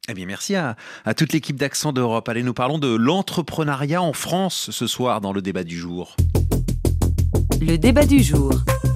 Eh bien, merci à toute l'équipe d'Accent d'Europe. Allez, nous parlons de l'entrepreneuriat en France ce soir dans le débat du jour. Le débat du jour.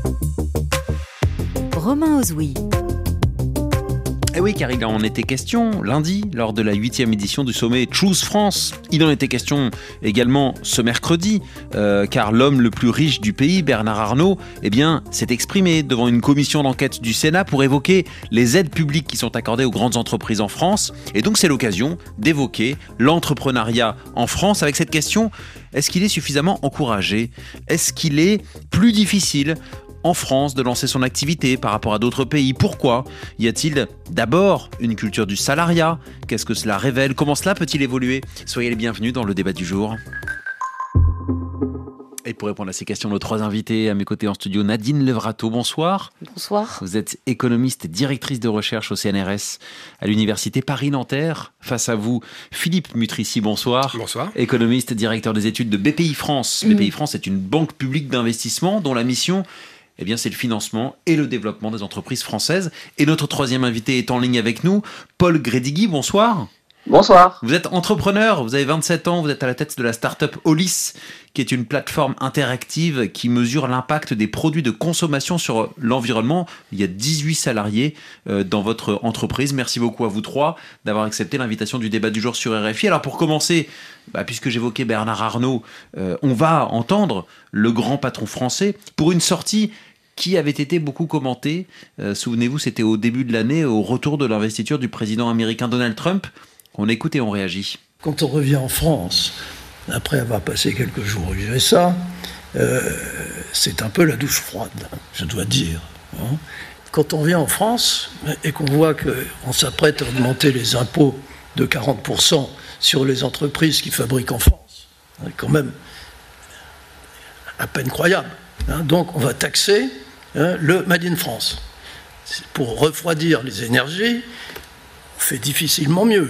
Romain Ozoui. Eh oui, car il en était question lundi, lors de la 8e édition du sommet Choose France. Il en était question également ce mercredi, car l'homme le plus riche du pays, Bernard Arnault, s'est exprimé devant une commission d'enquête du Sénat pour évoquer les aides publiques qui sont accordées aux grandes entreprises en France. Et donc c'est l'occasion d'évoquer l'entrepreneuriat en France avec cette question: est-ce qu'il est suffisamment encouragé ? Est-ce qu'il est plus difficile en France de lancer son activité par rapport à d'autres pays? Pourquoi y a-t-il d'abord une culture du salariat? Qu'est-ce que cela révèle? Comment cela peut-il évoluer? Soyez les bienvenus dans le débat du jour. Et pour répondre à ces questions, nos trois invités à mes côtés en studio: Nadine Levrato, bonsoir. Bonsoir. Vous êtes économiste et directrice de recherche au CNRS à l'université Paris-Nanterre. Face à vous, Philippe Mutrici, bonsoir. Bonsoir. Économiste, directeur des études de BPI France. BPI France est une banque publique d'investissement dont la mission, c'est le financement et le développement des entreprises françaises. Et notre troisième invité est en ligne avec nous, Paul Grédigui, bonsoir. Bonsoir. Vous êtes entrepreneur, vous avez 27 ans, vous êtes à la tête de la start-up Olis, qui est une plateforme interactive qui mesure l'impact des produits de consommation sur l'environnement. Il y a 18 salariés dans votre entreprise. Merci beaucoup à vous trois d'avoir accepté l'invitation du débat du jour sur RFI. Alors pour commencer, puisque j'évoquais Bernard Arnault, on va entendre le grand patron français pour une sortie qui avait été beaucoup commentée. Souvenez-vous, c'était au début de l'année, au retour de l'investiture du président américain Donald Trump. On écoute et on réagit. Quand on revient en France, après avoir passé quelques jours aux USA, c'est un peu la douche froide, je dois dire. Quand on vient en France et qu'on voit qu'on s'apprête à augmenter les impôts de 40% sur les entreprises qui fabriquent en France, c'est quand même à peine croyable. Donc on va taxer le Made in France. Pour refroidir les énergies, on fait difficilement mieux.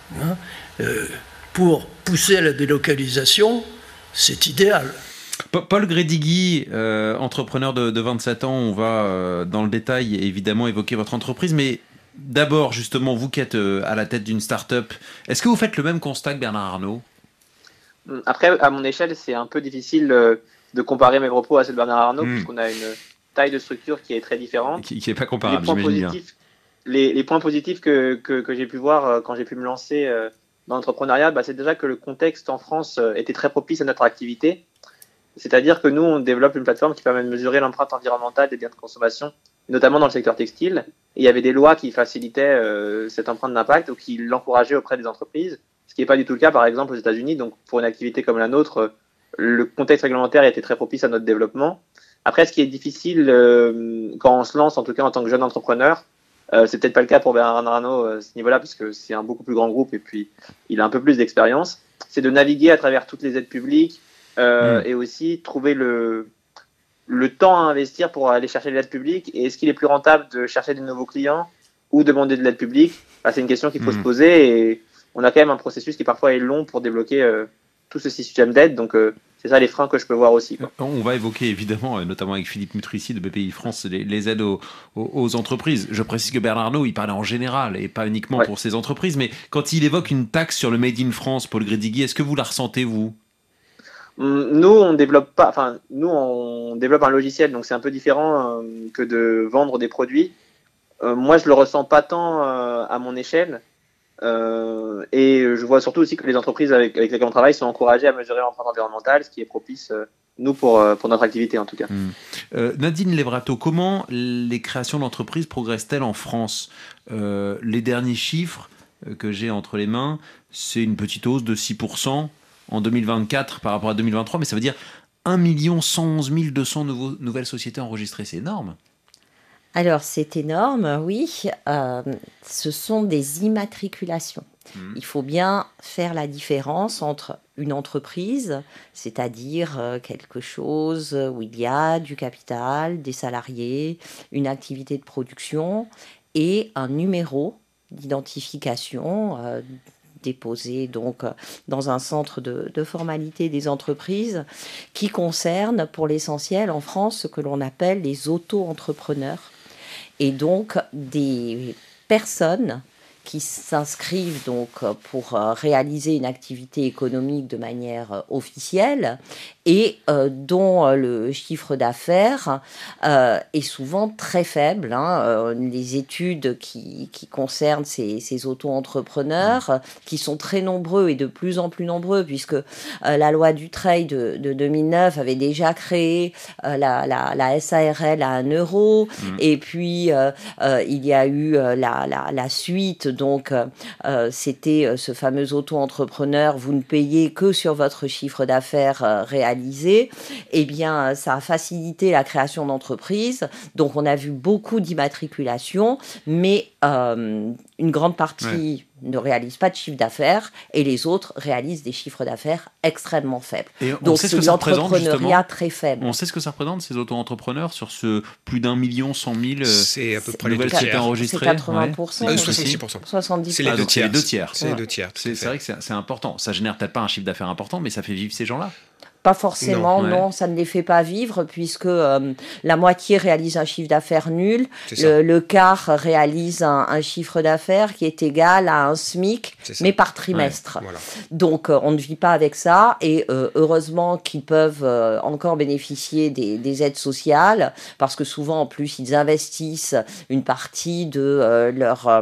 Pour pousser à la délocalisation, c'est idéal. Paul Grédigui, entrepreneur de 27 ans, on va dans le détail évidemment évoquer votre entreprise, mais d'abord justement vous qui êtes à la tête d'une start-up, est-ce que vous faites le même constat que Bernard Arnault? Après, à mon échelle, c'est un peu difficile de comparer mes propos à ceux de Bernard Arnault, puisqu'on a une taille de structure qui est très différente. Qui n'est pas comparable, j'imagine bien. Les points positifs que j'ai pu voir quand j'ai pu me lancer dans l'entrepreneuriat, c'est déjà que le contexte en France était très propice à notre activité. C'est-à-dire que nous, on développe une plateforme qui permet de mesurer l'empreinte environnementale des biens de consommation, notamment dans le secteur textile. Et il y avait des lois qui facilitaient cette empreinte d'impact ou qui l'encourageaient auprès des entreprises, ce qui n'est pas du tout le cas, par exemple, aux États-Unis. Donc, pour une activité comme la nôtre, le contexte réglementaire était très propice à notre développement. Après, ce qui est difficile quand on se lance, en tout cas en tant que jeune entrepreneur, c'est peut-être pas le cas pour Bernard Arnault à ce niveau-là, parce que c'est un beaucoup plus grand groupe et puis il a un peu plus d'expérience. C'est de naviguer à travers toutes les aides publiques et aussi trouver le temps à investir pour aller chercher de l'aide publique. Et est-ce qu'il est plus rentable de chercher de nouveaux clients ou demander de l'aide publique? C'est une question qu'il faut se poser, et on a quand même un processus qui parfois est long pour débloquer tout ce système d'aide. Donc c'est ça les freins que je peux voir aussi, quoi. On va évoquer évidemment, notamment avec Philippe Mutrici de BPI France, les aides aux entreprises. Je précise que Bernard Arnault, il parlait en général et pas uniquement pour ces entreprises, mais quand il évoque une taxe sur le Made in France, Paul Grédigui, est-ce que vous la ressentez, vous? Nous, on développe un logiciel, donc c'est un peu différent que de vendre des produits. Moi, je le ressens pas tant à mon échelle. Et je vois surtout aussi que les entreprises avec lesquelles on travaille sont encouragées à mesurer l'empreinte environnementale, ce qui est propice, nous, pour notre activité en tout cas. Nadine Levrato, comment les créations d'entreprises progressent-elles en France? Les derniers chiffres que j'ai entre les mains, c'est une petite hausse de 6% en 2024 par rapport à 2023, mais ça veut dire 1 111 200 nouvelles sociétés enregistrées. C'est énorme. Alors, c'est énorme, oui. Ce sont des immatriculations. Il faut bien faire la différence entre une entreprise, c'est-à-dire quelque chose où il y a du capital, des salariés, une activité de production, et un numéro d'identification déposé donc dans un centre de formalité des entreprises qui concerne pour l'essentiel en France ce que l'on appelle les auto-entrepreneurs, et donc des personnes qui s'inscrivent donc pour réaliser une activité économique de manière officielle et dont le chiffre d'affaires est souvent très faible. Les études qui concernent ces auto-entrepreneurs, qui sont très nombreux et de plus en plus nombreux, puisque la loi Dutreil de 2009 avait déjà créé la SARL à 1 euro, et puis il y a eu la suite, donc c'était ce fameux auto-entrepreneur, vous ne payez que sur votre chiffre d'affaires réalisé. Eh bien, ça a facilité la création d'entreprises, donc on a vu beaucoup d'immatriculations, mais une grande partie ne réalise pas de chiffre d'affaires et les autres réalisent des chiffres d'affaires extrêmement faibles. Et donc c'est l'entrepreneuriat très faible. On sait ce que ça représente, ces auto-entrepreneurs, sur ce plus d'1 100 000 c'est à peu près les nouvelles sociétés enregistrées. C'est 80%. 70%. 70%. C'est les deux tiers. C'est les 2 tiers. C'est vrai que c'est important. Ça génère peut-être pas un chiffre d'affaires important, mais ça fait vivre ces gens-là. Pas forcément, non, ça ne les fait pas vivre, puisque la moitié réalise un chiffre d'affaires nul, le quart réalise un chiffre d'affaires qui est égal à un SMIC, mais par trimestre. Ouais, voilà. Donc on ne vit pas avec ça, et heureusement qu'ils peuvent encore bénéficier des aides sociales, parce que souvent en plus ils investissent une partie de leur...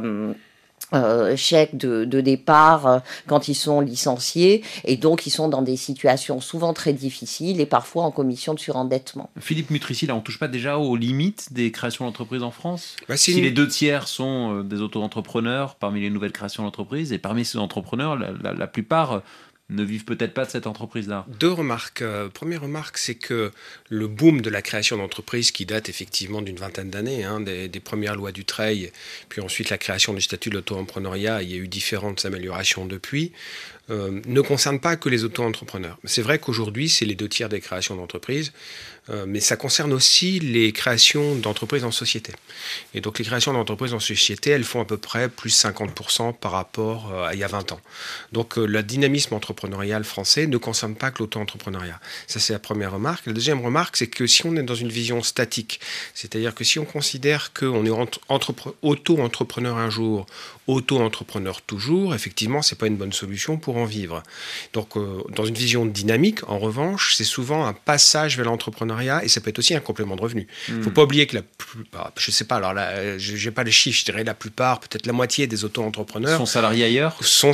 chèque de départ quand ils sont licenciés, et donc ils sont dans des situations souvent très difficiles et parfois en commission de surendettement. Philippe Mutrici, là on touche pas déjà aux limites des créations d'entreprises en France ? Si les 2 tiers sont des auto-entrepreneurs parmi les nouvelles créations d'entreprises, et parmi ces entrepreneurs, la plupart ne vivent peut-être pas de cette entreprise-là. 2 remarques. Première remarque, c'est que le boom de la création d'entreprises, qui date effectivement d'une 20aine d'années, des premières lois Dutreil, puis ensuite la création du statut de l'auto-entrepreneuriat, il y a eu différentes améliorations depuis, ne concerne pas que les auto-entrepreneurs. C'est vrai qu'aujourd'hui, c'est les 2 tiers des créations d'entreprises, mais ça concerne aussi les créations d'entreprises en société. Et donc les créations d'entreprises en société, elles font à peu près plus 50% par rapport à il y a 20 ans. Donc le dynamisme entrepreneurial français ne concerne pas que l'auto-entrepreneuriat. Ça, c'est la première remarque. La deuxième remarque, c'est que si on est dans une vision statique, c'est-à-dire que si on considère qu'on est auto-entrepreneur un jour, auto-entrepreneur toujours, effectivement, c'est pas une bonne solution pour en vivre. Donc, dans une vision dynamique, en revanche, c'est souvent un passage vers l'entrepreneuriat, et ça peut être aussi un complément de revenu. Faut pas oublier que la plupart, je sais pas, alors là, j'ai pas les chiffres, je dirais la plupart, peut-être la moitié des auto-entrepreneurs sont salariés ailleurs,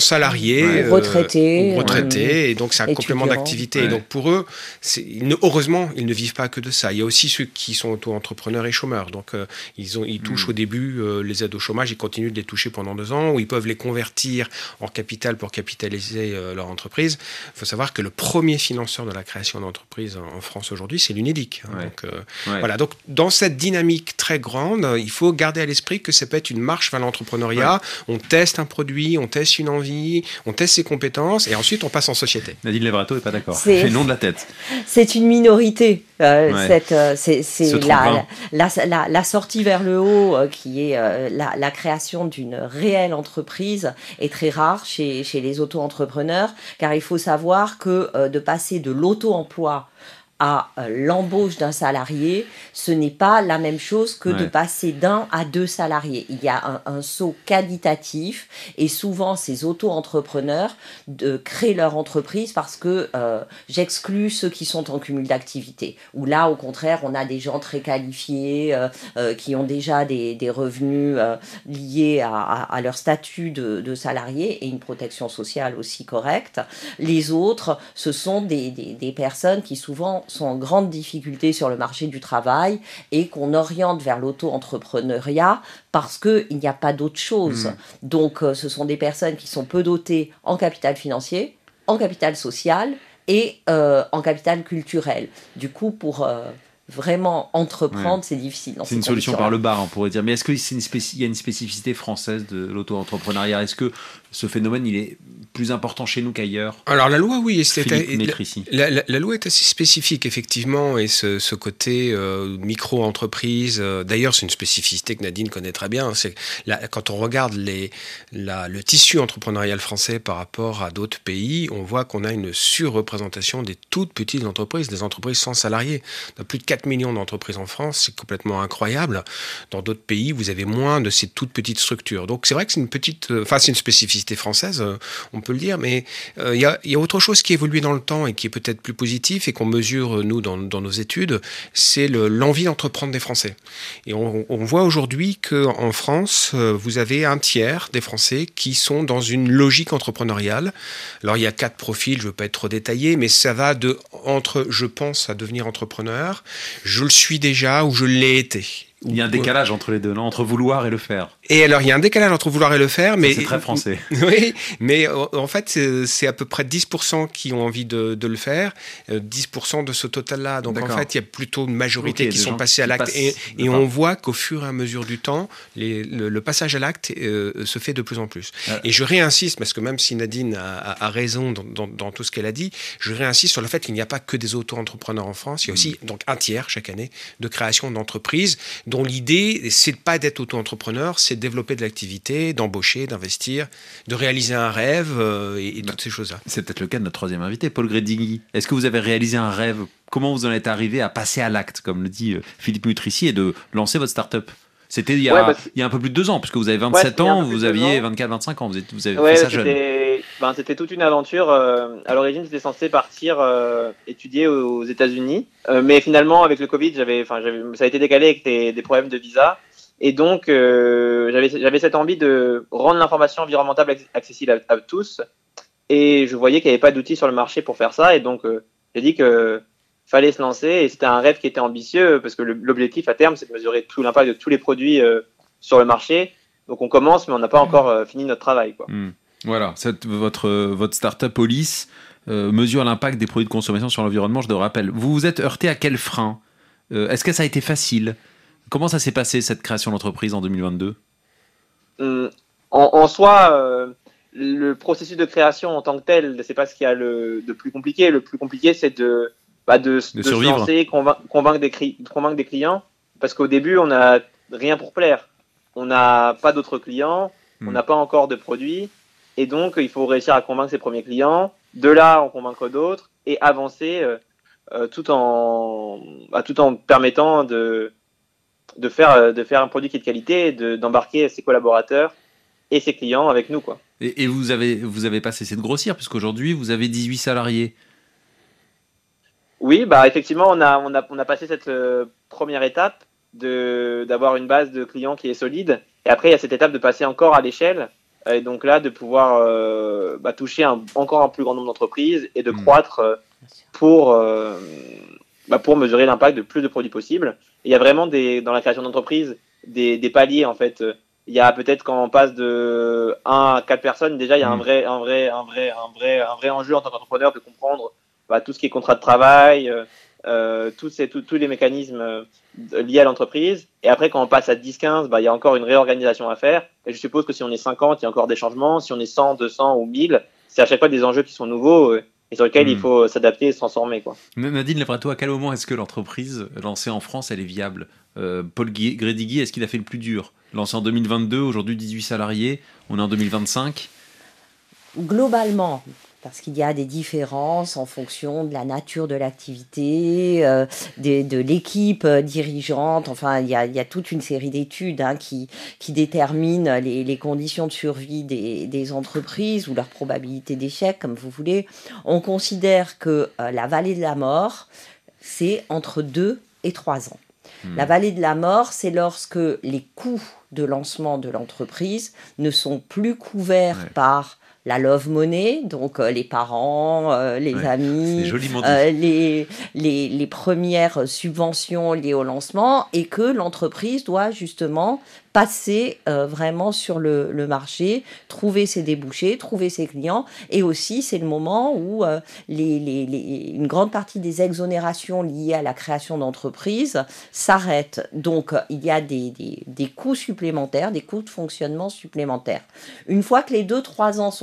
retraités, et donc c'est un complément d'activité. Ouais. Et donc pour eux, heureusement, ils ne vivent pas que de ça. Il y a aussi ceux qui sont auto-entrepreneurs et chômeurs. Donc ils touchent au début les aides au chômage, ils continuent de les toucher pendant 2 ans, où ils peuvent les convertir en capital pour capitaliser leur entreprise. Il faut savoir que le premier financeur de la création d'entreprises en France aujourd'hui, c'est l'Unédic. Voilà. Donc dans cette dynamique très grande, il faut garder à l'esprit que ça peut être une marche vers l'entrepreneuriat. On teste un produit, on teste une envie, on teste ses compétences, et ensuite on passe en société. Nadine Levrato n'est pas d'accord. Fait non de la tête. C'est une minorité. C'est la sortie vers le haut qui est la création d'une réelle entreprise est très rare chez les auto-entrepreneurs, car il faut savoir que de passer de l'auto-emploi à l'embauche d'un salarié, ce n'est pas la même chose que de passer d'1 à 2 salariés. Il y a un saut qualitatif, et souvent ces auto-entrepreneurs créent leur entreprise parce que j'exclus ceux qui sont en cumul d'activité, où là au contraire on a des gens très qualifiés qui ont déjà des revenus liés à leur statut de salarié et une protection sociale aussi correcte. Les autres, ce sont des personnes qui souvent sont en grande difficulté sur le marché du travail et qu'on oriente vers l'auto-entrepreneuriat parce qu'il n'y a pas d'autre chose. Donc ce sont des personnes qui sont peu dotées en capital financier, en capital social et en capital culturel. Du coup, pour vraiment entreprendre, c'est difficile. C'est une solution par le bas, on pourrait dire. Mais est-ce qu'il y a une spécificité française de l'auto-entrepreneuriat ? Est-ce que ce phénomène, il est plus important chez nous qu'ailleurs ? Alors la loi, oui, la loi est assez spécifique, effectivement, et ce côté micro-entreprise, d'ailleurs c'est une spécificité que Nadine connaît très bien, c'est quand on regarde le tissu entrepreneurial français par rapport à d'autres pays, on voit qu'on a une surreprésentation des toutes petites entreprises, des entreprises sans salariés. On a plus de 4 millions d'entreprises en France, c'est complètement incroyable. Dans d'autres pays, vous avez moins de ces toutes petites structures. Donc c'est vrai que c'est c'est une spécificité française, on peut le dire, mais il y a autre chose qui évolue dans le temps et qui est peut-être plus positif et qu'on mesure, nous, dans nos études, c'est l'envie d'entreprendre des Français. Et on voit aujourd'hui qu'en France, vous avez un tiers des Français qui sont dans une logique entrepreneuriale. Alors, il y a 4 profils, je ne veux pas être trop détaillé, mais ça va entre « je pense à devenir entrepreneur »,« je le suis déjà » ou « je l'ai été ». Il y a un décalage entre les deux, non ? Entre vouloir et le faire. Et alors, il y a un décalage entre vouloir et le faire, mais... C'est très français. Oui, mais en fait, c'est à peu près 10% qui ont envie de le faire, 10% de ce total-là. Donc, en fait, il y a plutôt une majorité qui sont passés à l'acte. Et on voit qu'au fur et à mesure du temps, le passage à l'acte se fait de plus en plus. Et je réinsiste, parce que même si Nadine a raison dans tout ce qu'elle a dit, je réinsiste sur le fait qu'il n'y a pas que des auto-entrepreneurs en France. Il y a aussi donc un tiers chaque année de création d'entreprises dont l'idée, c'est pas d'être auto-entrepreneur, c'est de développer de l'activité, d'embaucher, d'investir, de réaliser un rêve et toutes ces choses-là. C'est peut-être le cas de notre troisième invité, Paul Gredigui. Est-ce que vous avez réalisé un rêve ? Comment vous en êtes arrivé à passer à l'acte, comme le dit Philippe Mutrici, et de lancer votre start-up ? C'était il y a un peu plus de 2 ans, puisque vous avez 27 ans, vous aviez 24-25 ans, vous avez fait ça jeune. C'était toute une aventure. À l'origine, j'étais censé partir étudier aux États-Unis, mais finalement, avec le Covid, ça a été décalé avec des problèmes de visa. Et donc, j'avais cette envie de rendre l'information environnementale accessible à tous. Et je voyais qu'il n'y avait pas d'outils sur le marché pour faire ça. Et donc, j'ai dit que fallait se lancer. Et c'était un rêve qui était ambitieux parce que l'objectif à terme, c'est de mesurer tout l'impact de tous les produits sur le marché. Donc, on commence, mais on n'a pas encore fini notre travail, quoi. Voilà, votre start-up Polis mesure l'impact des produits de consommation sur l'environnement, je le rappelle. Vous vous êtes heurté à quel frein ? Est-ce que ça a été facile ? Comment ça s'est passé, cette création d'entreprise en 2022 ? En soi, le processus de création en tant que tel, c'est pas ce qu'il y a de plus compliqué. Le plus compliqué, c'est de se lancer, convaincre des clients. Parce qu'au début, on n'a rien pour plaire. On n'a pas d'autres clients, on n'a pas encore de produits. Et donc, il faut réussir à convaincre ses premiers clients. De là, en convaincre d'autres et avancer tout en permettant de faire un produit qui est de qualité, d'embarquer ses collaborateurs et ses clients avec nous, quoi. Et vous avez pas cessé de grossir, puisqu'aujourd'hui, vous avez 18 salariés. Oui, effectivement, on a passé cette première étape d'avoir une base de clients qui est solide. Et après, il y a cette étape de passer encore à l'échelle. Et donc là, de pouvoir toucher encore un plus grand nombre d'entreprises et de croître pour mesurer l'impact de plus de produits possibles. Et il y a vraiment dans la création d'entreprises des paliers, en fait. Il y a peut-être quand on passe de 1 à 4 personnes, déjà il y a un vrai enjeu en tant qu'entrepreneur de comprendre tout ce qui est contrat de travail, tous les mécanismes liés à l'entreprise. Et après, quand on passe à 10-15, il y a encore une réorganisation à faire. Et je suppose que si on est 50, il y a encore des changements. Si on est 100, 200 ou 1000, c'est à chaque fois des enjeux qui sont nouveaux et sur lesquels il faut s'adapter et se transformer, quoi. Nadine Leprato, à quel moment est-ce que l'entreprise lancée en France, elle est viable ? Paul Gredigui, est-ce qu'il a fait le plus dur ? Lancé en 2022, aujourd'hui 18 salariés, on est en 2025 ? Globalement, parce qu'il y a des différences en fonction de la nature de l'activité, de l'équipe dirigeante. Enfin, il y a toute une série d'études qui déterminent les conditions de survie des entreprises ou leur probabilité d'échec, comme vous voulez. On considère que la vallée de la mort, c'est entre 2 et 3 ans. La vallée de la mort, c'est lorsque les coûts de lancement de l'entreprise ne sont plus couverts par la love money, donc les parents, les amis, les premières subventions liées au lancement, et que l'entreprise doit justement passer vraiment sur le marché, trouver ses débouchés, trouver ses clients, et aussi c'est le moment où une grande partie des exonérations liées à la création d'entreprises s'arrêtent. Donc il y a des coûts supplémentaires, des coûts de fonctionnement supplémentaires. Une fois que les 2-3 ans sont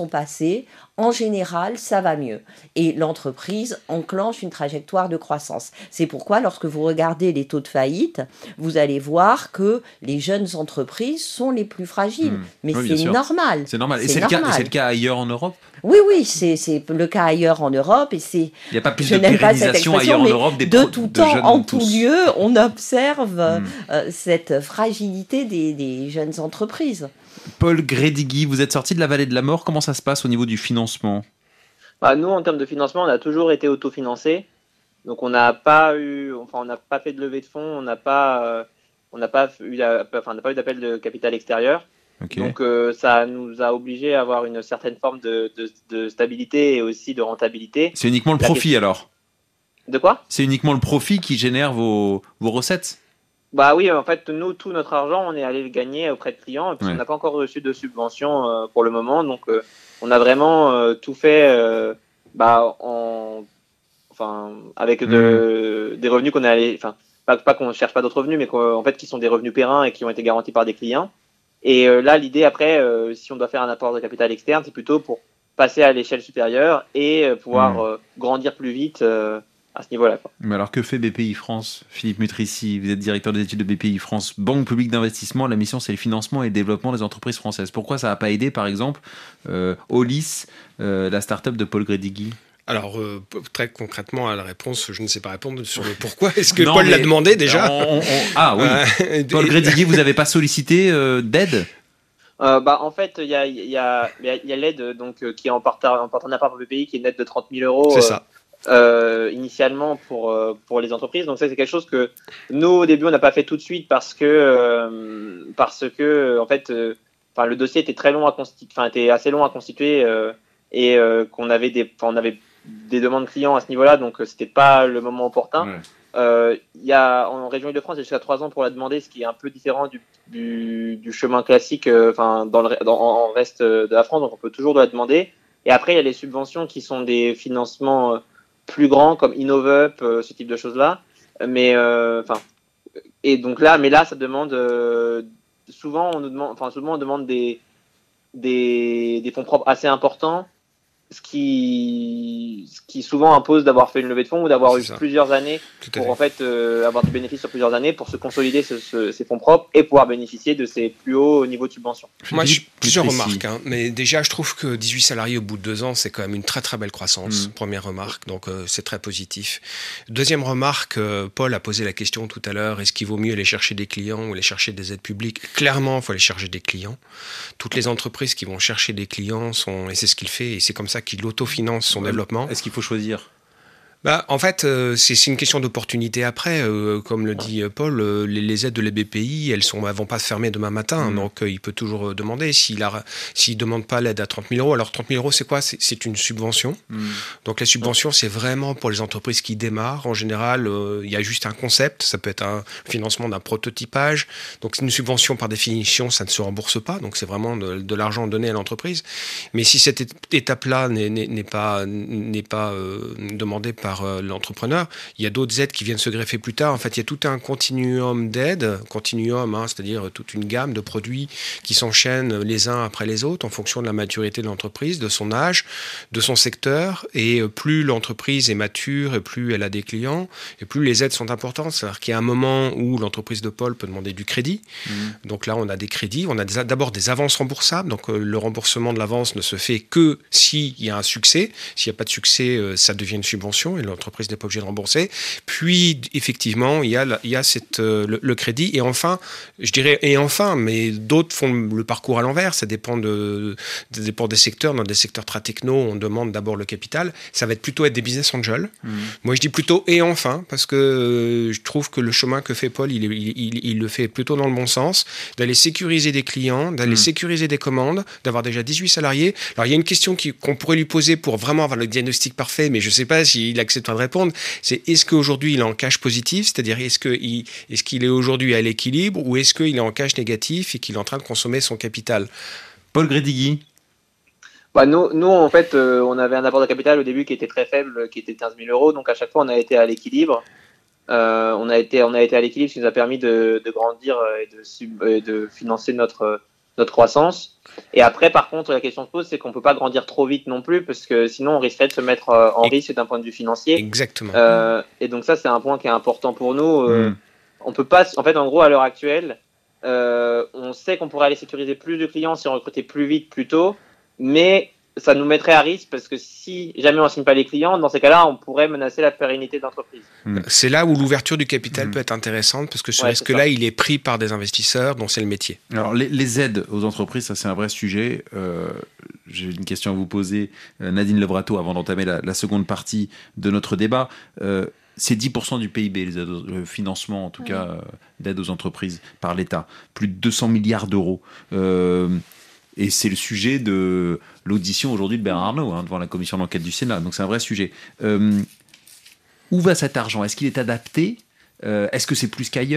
passées, en général, ça va mieux. Et l'entreprise enclenche une trajectoire de croissance. C'est pourquoi, lorsque vous regardez les taux de faillite, vous allez voir que les jeunes entreprises sont les plus fragiles. Mais oui, c'est normal. C'est normal. Et c'est le cas ailleurs en Europe ? Oui, c'est le cas ailleurs en Europe. Et il n'y a pas plus je de n'aime pas cette pérennisation expression, ailleurs en mais Europe de tout temps, en tout lieu, on observe cette fragilité des jeunes entreprises. Paul Grédigui, vous êtes sorti de la vallée de la mort. Comment ça se passe au niveau du financement ? Nous, en termes de financement, on a toujours été autofinancé. Donc, on n'a pas fait de levée de fonds, on n'a pas eu d'appel de capital extérieur. Okay. Donc, ça nous a obligés à avoir une certaine forme de stabilité et aussi de rentabilité. C'est uniquement le profit alors ? De quoi ? C'est uniquement le profit qui génère vos recettes ? Oui, en fait, nous, tout notre argent, on est allé le gagner auprêt de clients, parce qu'on n'a pas encore reçu de subvention pour le moment. Donc, on a vraiment tout fait avec des revenus qu'on est allé... Pas qu'on ne cherche pas d'autres revenus, mais en fait, qui sont des revenus pérennes et qui ont été garantis par des clients. Et là, l'idée, après, si on doit faire un apport de capital externe, c'est plutôt pour passer à l'échelle supérieure et pouvoir grandir plus vite à ce niveau-là. Mais alors, que fait BPI France ? Philippe Mutrici, vous êtes directeur des études de BPI France, Banque publique d'investissement. La mission, c'est le financement et le développement des entreprises françaises. Pourquoi ça n'a pas aidé, par exemple, Olis, la start-up de Paul Grédigui ? Alors, très concrètement, à la réponse, je ne sais pas répondre sur le pourquoi. Est-ce que Paul l'a demandé déjà ? Ah oui. Paul Grédigui, vous n'avez pas sollicité d'aide ? En fait, il y a l'aide qui est en partenariat par BPI, qui est une aide de 30 000 euros. C'est ça. Initialement pour les entreprises. Donc ça, c'est quelque chose que nous, au début, on n'a pas fait tout de suite parce que en fait, le dossier était très long à constituer, était assez long à constituer et qu'on avait on avait des demandes clients à ce niveau-là, donc c'était pas le moment opportun. Ouais. En région Île-de-France, il y a jusqu'à 3 ans pour la demander, ce qui est un peu différent du chemin classique en reste de la France, donc on peut toujours la demander. Et après, il y a les subventions qui sont des financements plus grands comme InnovUp, ce type de choses-là. Et donc là, ça demande souvent on demande des fonds propres assez importants, ce qui souvent impose d'avoir fait une levée de fonds ou d'avoir eu plusieurs années pour en fait avoir du bénéfice sur plusieurs années pour se consolider ces fonds propres et pouvoir bénéficier de ces plus hauts niveaux de subvention. Moi, j'ai plusieurs remarques. Mais déjà, je trouve que 18 salariés au bout de 2 ans, c'est quand même une très très belle croissance. Première remarque, donc c'est très positif. Deuxième remarque, Paul a posé la question tout à l'heure, est-ce qu'il vaut mieux aller chercher des clients ou aller chercher des aides publiques ? Clairement, il faut aller chercher des clients. Toutes les entreprises qui vont chercher des clients et c'est ce qu'il fait, et c'est comme ça qu'il autofinance son développement. Est-ce qu'il faut choisir ? En fait, c'est une question d'opportunité après. Comme le dit Paul, les aides de la BPI, elles vont pas se fermer demain matin. Donc, il peut toujours demander. S'il demande pas l'aide à 30 000 euros, alors 30 000 euros, c'est quoi ? C'est une subvention. Donc, la subvention, c'est vraiment pour les entreprises qui démarrent. En général, il y a juste un concept. Ça peut être un financement d'un prototypage. Donc, une subvention, par définition, ça ne se rembourse pas. Donc, c'est vraiment de l'argent donné à l'entreprise. Mais si cette étape-là n'est pas demandée par l'entrepreneur, il y a d'autres aides qui viennent se greffer plus tard. En fait, il y a tout un continuum d'aides, c'est-à-dire toute une gamme de produits qui s'enchaînent les uns après les autres en fonction de la maturité de l'entreprise, de son âge, de son secteur. Et plus l'entreprise est mature et plus elle a des clients, et plus les aides sont importantes. C'est-à-dire qu'il y a un moment où l'entreprise de Paul peut demander du crédit. Donc là, on a des crédits. On a d'abord des avances remboursables. Donc le remboursement de l'avance ne se fait que s'il y a un succès. S'il n'y a pas de succès, ça devient une subvention et l'entreprise n'est pas obligée de rembourser. Puis, effectivement, il y a le crédit. Et enfin, mais d'autres font le parcours à l'envers. Ça dépend des secteurs. Dans des secteurs très techno, on demande d'abord le capital. Ça va plutôt être des business angels. Moi, je dis plutôt et enfin, parce que je trouve que le chemin que fait Paul, il le fait plutôt dans le bon sens, d'aller sécuriser des clients, d'aller sécuriser des commandes, d'avoir déjà 18 salariés. Alors, il y a une question qu'on pourrait lui poser pour vraiment avoir le diagnostic parfait, mais je ne sais pas s'il accepte de répondre, c'est est-ce qu'aujourd'hui il est en cash positif, c'est-à-dire est-ce qu'il est aujourd'hui à l'équilibre ou est-ce qu'il est en cash négatif et qu'il est en train de consommer son capital ? Paul Grédigui. Nous, en fait, on avait un apport de capital au début qui était très faible, qui était 15 000 euros, donc à chaque fois on a été à l'équilibre. On a été à l'équilibre, ce qui nous a permis de grandir et de financer notre notre croissance. Et après, par contre, la question se pose, c'est qu'on ne peut pas grandir trop vite non plus, parce que sinon, on risquerait de se mettre en risque d'un point de vue financier. Exactement. Et donc ça, c'est un point qui est important pour nous. On peut pas, en fait, en gros, à l'heure actuelle, on sait qu'on pourrait aller sécuriser plus de clients si on recrutait plus vite, plus tôt, mais ça nous mettrait à risque parce que si jamais on ne signe pas les clients, dans ces cas-là, on pourrait menacer la pérennité de l'entreprise. C'est là où l'ouverture du capital peut être intéressante parce que ce risque-là, il est pris par des investisseurs dont c'est le métier. Alors, les aides aux entreprises, ça c'est un vrai sujet. J'ai une question à vous poser, Nadine Levrato, avant d'entamer la seconde partie de notre débat. C'est 10% du PIB, les aides, le financement en tout cas d'aide aux entreprises par l'État. Plus de 200 milliards d'euros. Et c'est le sujet de l'audition aujourd'hui de Bernard Arnault devant la commission d'enquête du Sénat. Donc c'est un vrai sujet. Où va cet argent ? Est-ce qu'il est adapté ? Est-ce que c'est plus qu'ailleurs ?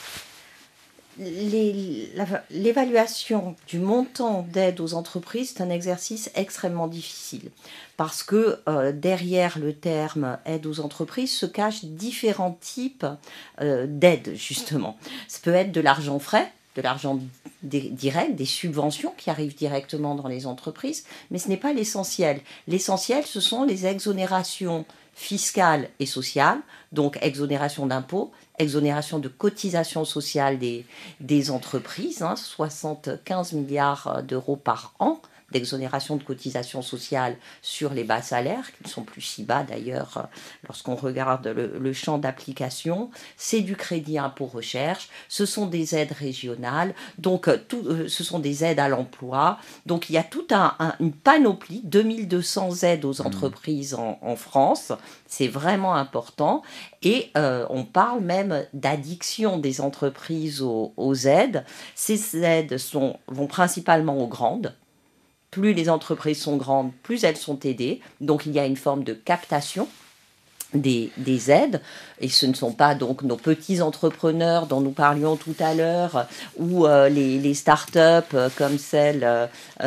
L'évaluation du montant d'aide aux entreprises, c'est un exercice extrêmement difficile parce que derrière le terme aide aux entreprises se cachent différents types d'aides, justement. Ça peut être de l'argent frais, de l'argent direct, des subventions qui arrivent directement dans les entreprises, mais ce n'est pas l'essentiel. L'essentiel, ce sont les exonérations fiscales et sociales, donc exonération d'impôts, exonération de cotisations sociales des entreprises, 75 milliards d'euros par an d'exonération de cotisations sociales sur les bas salaires, qui ne sont plus si bas d'ailleurs lorsqu'on regarde le champ d'application. C'est du crédit impôt recherche, ce sont des aides régionales, donc ce sont des aides à l'emploi. Donc il y a toute une panoplie, 2200 aides aux entreprises en France, c'est vraiment important. Et on parle même d'addiction des entreprises aux aides. Ces aides vont principalement aux grandes. Plus les entreprises sont grandes, plus elles sont aidées. Donc, il y a une forme de captation des aides. Et ce ne sont pas donc nos petits entrepreneurs dont nous parlions tout à l'heure ou les start-up comme celle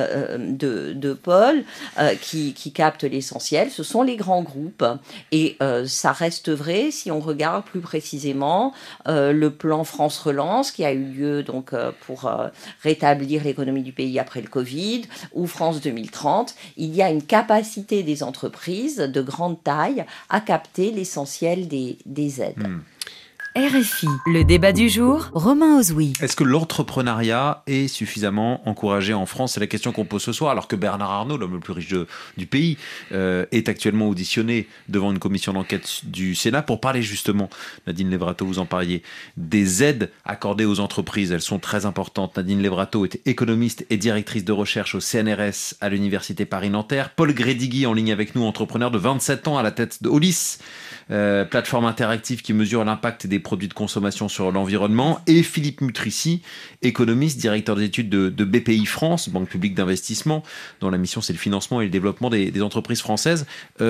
de Paul qui captent l'essentiel. Ce sont les grands groupes. Et ça reste vrai si on regarde plus précisément le plan France Relance qui a eu lieu donc, pour rétablir l'économie du pays après le Covid ou France 2030. Il y a une capacité des entreprises de grande taille à capter l'essentiel des aides. RFI, le débat du jour, Romain Ozoui. Est-ce que l'entrepreneuriat est suffisamment encouragé en France ? C'est la question qu'on pose ce soir, alors que Bernard Arnault, l'homme le plus riche du pays, est actuellement auditionné devant une commission d'enquête du Sénat pour parler justement, Nadine Levrato, vous en parliez, des aides accordées aux entreprises. Elles sont très importantes. Nadine Levrato est économiste et directrice de recherche au CNRS à l'Université Paris-Nanterre. Paul Grédigui en ligne avec nous, entrepreneur de 27 ans à la tête de Olis, plateforme interactive qui mesure l'impact des produits de consommation sur l'environnement, et Philippe Mutrici, économiste, directeur des études de BPI France, Banque publique d'investissement, dont la mission c'est le financement et le développement des entreprises françaises.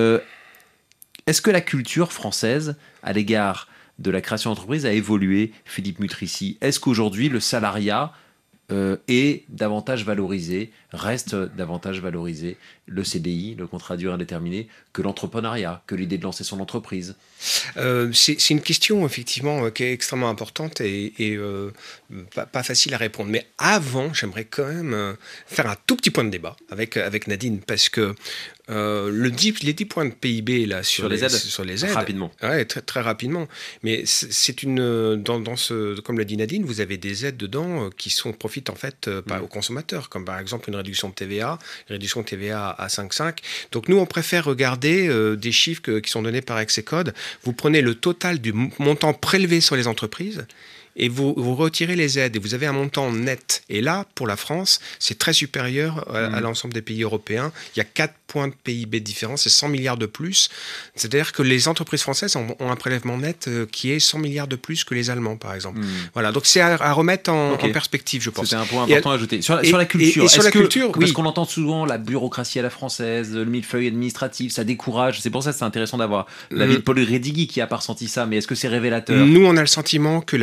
Est-ce que la culture française à l'égard de la création d'entreprises a évolué, Philippe Mutrici ? Est-ce qu'aujourd'hui le salariat est davantage valorisé, reste davantage valorisé, le CDI, le contrat à durée indéterminée, que l'entrepreneuriat, que l'idée de lancer son entreprise ? C'est une question effectivement qui est extrêmement importante et pas facile à répondre. Mais avant, j'aimerais quand même faire un tout petit point de débat avec Nadine, parce que les 10 points de PIB là, sur les aides, rapidement. Ouais, très, très rapidement. Mais c'est comme l'a dit Nadine, vous avez des aides dedans qui profitent en fait aux consommateurs, comme par exemple une réduction de TVA, à 5,5. Donc nous, on préfère regarder des chiffres qui sont donnés par Execode. Vous prenez le total du montant prélevé sur les entreprises et vous retirez les aides et vous avez un montant net. Et là, pour la France, c'est très supérieur à l'ensemble des pays européens. Il y a 4 points de PIB différents, c'est 100 milliards de plus. C'est-à-dire que les entreprises françaises ont un prélèvement net qui est 100 milliards de plus que les Allemands, par exemple. Voilà, donc c'est à remettre en perspective, je pense. C'était un point important à ajouter. Sur la culture, parce qu'on entend souvent la bureaucratie à la française, le millefeuille administratif, ça décourage. C'est pour ça que c'est intéressant d'avoir l'avis de Paul Grédigui qui a pas ressenti ça, mais est-ce que c'est révélateur ? Nous, on a le sentiment que la culture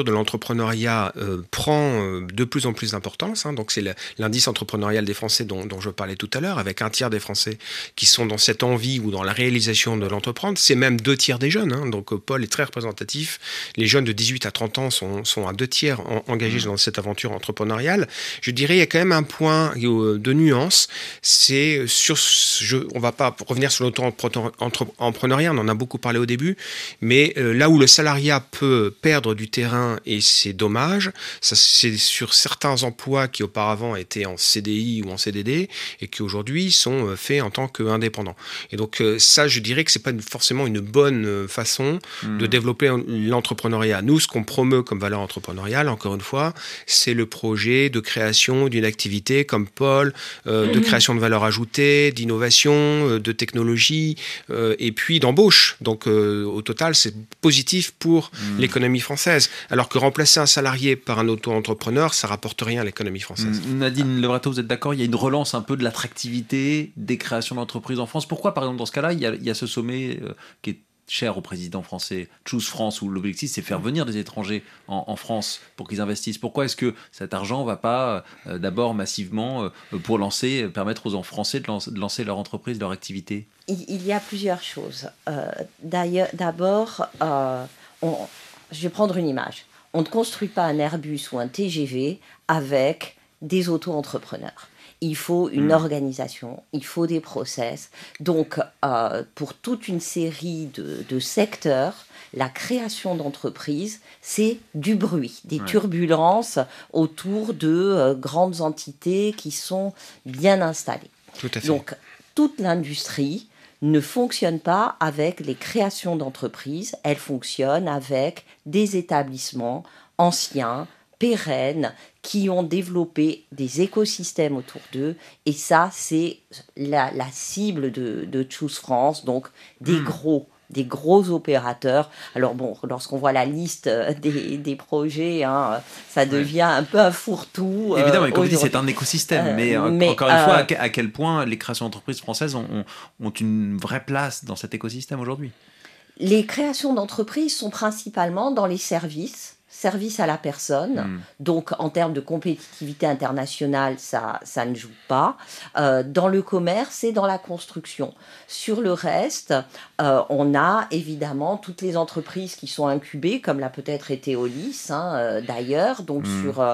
de l'entrepreneuriat prend de plus en plus d'importance. Donc c'est l'indice entrepreneurial des Français dont je parlais tout à l'heure, avec 1/3 des Français qui sont dans cette envie ou dans la réalisation de l'entreprendre. C'est même 2/3 des jeunes. Donc Paul est très représentatif. Les jeunes de 18 à 30 ans sont à 2/3 engagés dans cette aventure entrepreneuriale. Je dirais il y a quand même un point de nuance. C'est on va pas revenir sur l'auto-entrepreneuriat, on en a beaucoup parlé au début, mais là où le salariat peut perdre du terrain, et c'est dommage, ça, c'est sur certains emplois qui auparavant étaient en CDI ou en CDD et qui aujourd'hui sont faits en tant qu'indépendants. Et donc ça, je dirais que c'est pas forcément une bonne façon de développer l'entrepreneuriat. Nous, ce qu'on promeut comme valeur entrepreneuriale, encore une fois, c'est le projet de création d'une activité comme Paul, de création de valeur ajoutée, d'innovation, de technologie, et puis d'embauche. Donc au total, c'est positif pour l'économie française. Alors que remplacer un salarié par un auto-entrepreneur, ça rapporte rien à l'économie française. Nadine Levrato, vous êtes d'accord? Il y a une relance un peu de l'attractivité des créations d'entreprises en France. Pourquoi, par exemple, dans ce cas-là, il y a ce sommet qui est cher au président français, Choose France, où l'objectif c'est faire venir des étrangers en France pour qu'ils investissent. Pourquoi est-ce que cet argent ne va pas d'abord massivement pour permettre aux Français de lancer leur entreprise, leur activité? Il y a plusieurs choses. D'abord, je vais prendre une image. On ne construit pas un Airbus ou un TGV avec des auto-entrepreneurs. Il faut une organisation, il faut des process. Donc, pour toute une série de secteurs, la création d'entreprises, c'est du bruit, des turbulences autour de grandes entités qui sont bien installées. Tout à fait. Donc, toute l'industrie ne fonctionne pas avec les créations d'entreprises, elle fonctionne avec des établissements anciens, pérennes, qui ont développé des écosystèmes autour d'eux. Et ça, c'est la cible de Choose France, donc des gros opérateurs. Alors bon, lorsqu'on voit la liste des projets, ça devient un peu un fourre-tout. Évidemment, comme vous dites, c'est un écosystème. Mais encore une fois, à quel point les créations d'entreprises françaises ont une vraie place dans cet écosystème aujourd'hui? Les créations d'entreprises sont principalement dans les services à la personne. Donc, en termes de compétitivité internationale, ça ne joue pas. Dans le commerce et dans la construction. Sur le reste, on a évidemment toutes les entreprises qui sont incubées, comme l'a peut-être été Olis, d'ailleurs, donc sur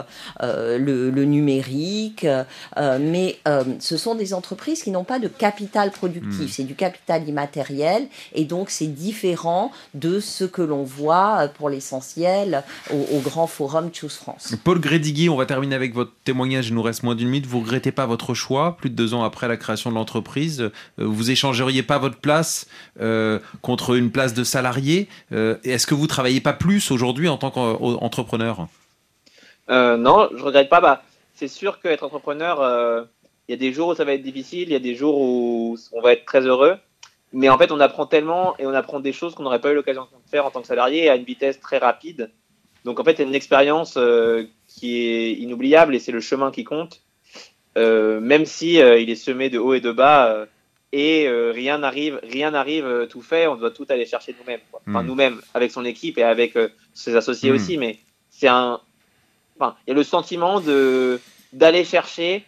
le numérique. Mais ce sont des entreprises qui n'ont pas de capital productif. C'est du capital immatériel. Et donc, c'est différent de ce que l'on voit pour l'essentiel au grand forum Choose France. Paul Grédigui, on va terminer avec votre témoignage, il nous reste moins d'une minute. Vous ne regrettez pas votre choix, plus de 2 ans après la création de l'entreprise? Vous échangeriez pas votre place contre une place de salarié? Est-ce que vous ne travaillez pas plus aujourd'hui en tant qu'entrepreneur? Non, je ne regrette pas. C'est sûr qu'être entrepreneur, il y a des jours où ça va être difficile, il y a des jours où on va être très heureux. Mais en fait, on apprend tellement et on apprend des choses qu'on n'aurait pas eu l'occasion de faire en tant que salarié à une vitesse très rapide. Donc en fait, c'est une expérience qui est inoubliable et c'est le chemin qui compte, même si il est semé de hauts et de bas et rien n'arrive tout fait. On doit tout aller chercher nous-mêmes, quoi. Enfin nous-mêmes avec son équipe et avec ses associés aussi. Mais il y a le sentiment d'aller chercher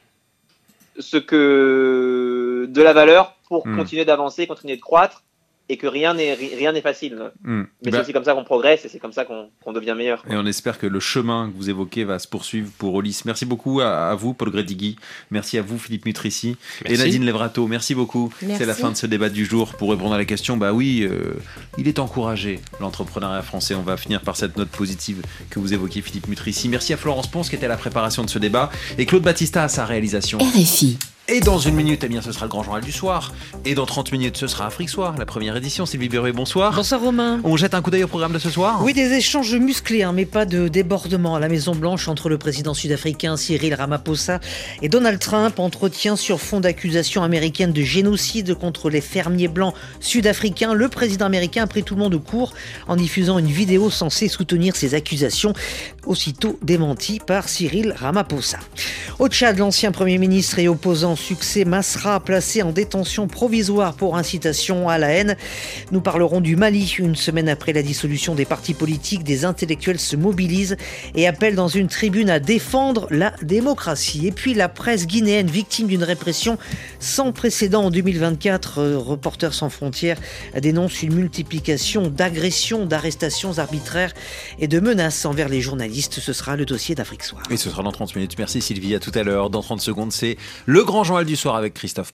de la valeur pour continuer d'avancer, continuer de croître. Et que rien n'est facile. Mais c'est aussi comme ça qu'on progresse et c'est comme ça qu'on devient meilleur. Et on espère que le chemin que vous évoquez va se poursuivre pour Olis. Merci beaucoup à vous, Paul Grédigui. Merci à vous, Philippe Mutrici. Et Nadine Levrato, merci beaucoup. Merci. C'est la fin de ce débat du jour. Pour répondre à la question, il est encouragé, l'entrepreneuriat français. On va finir par cette note positive que vous évoquiez, Philippe Mutrici. Merci à Florence Ponce qui était à la préparation de ce débat et Claude Battista à sa réalisation. RFI. Et dans une minute, ce sera le grand journal du soir. Et dans 30 minutes, ce sera Afrique Soir, la première édition. Sylvie Berruet, bonsoir. Bonsoir Romain. On jette un coup d'œil au programme de ce soir? Oui, des échanges musclés, mais pas de débordement à la Maison-Blanche entre le président sud-africain Cyril Ramaphosa et Donald Trump. Entretien sur fond d'accusations américaines de génocide contre les fermiers blancs sud-africains. Le président américain a pris tout le monde au court en diffusant une vidéo censée soutenir ces accusations. aussitôt démenti par Cyril Ramaphosa. Au Tchad, l'ancien Premier ministre et opposant Succès Masra placé en détention provisoire pour incitation à la haine. Nous parlerons du Mali. Une semaine après la dissolution des partis politiques, des intellectuels se mobilisent et appellent dans une tribune à défendre la démocratie. Et puis la presse guinéenne, victime d'une répression sans précédent en 2024. Reporters sans frontières dénonce une multiplication d'agressions, d'arrestations arbitraires et de menaces envers les journalistes. Ce sera le dossier d'Afrique Soir. Et ce sera dans 30 minutes. Merci Sylvie, à tout à l'heure. Dans 30 secondes, c'est le grand journal du soir avec Christophe.